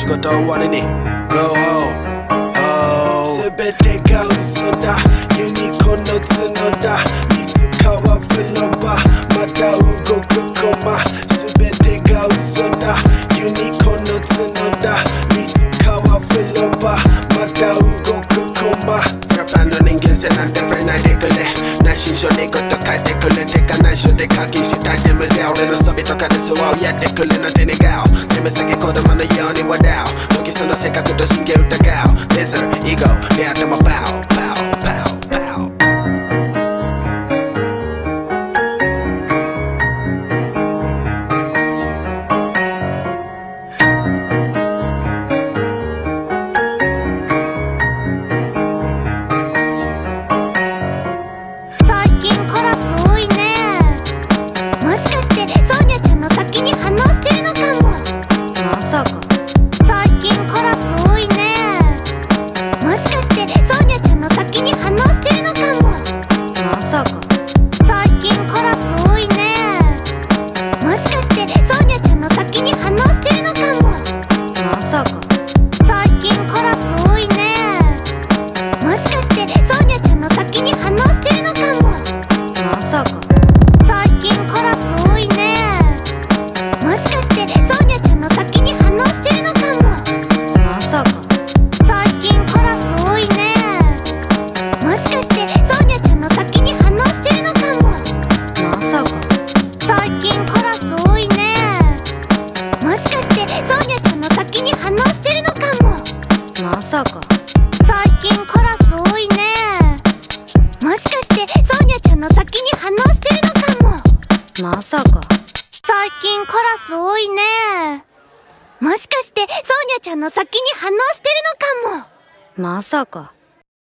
事終わりに Go home 全てが嘘だユニコーンの角だリスカは風呂場また動くコマ全てが嘘だユニコーンの角だリスカは風呂場また動くコマラッパーの人間性なんて触れないでくれ内心書にこと書いてくれてか内緒で課金したいで無料俺の遊びとかでそうやってくれなんて願う手目先子供のように笑う時その性格と神経疑うレーザーイゴで頭パウパウパウパウ最近カラス多いね。もしかしてソーニャちゃんの先に反応してるのかも。 まさか。 最近カラス多いね。もしかしてソーニャちゃんの先に反応してるのかも。 まさか。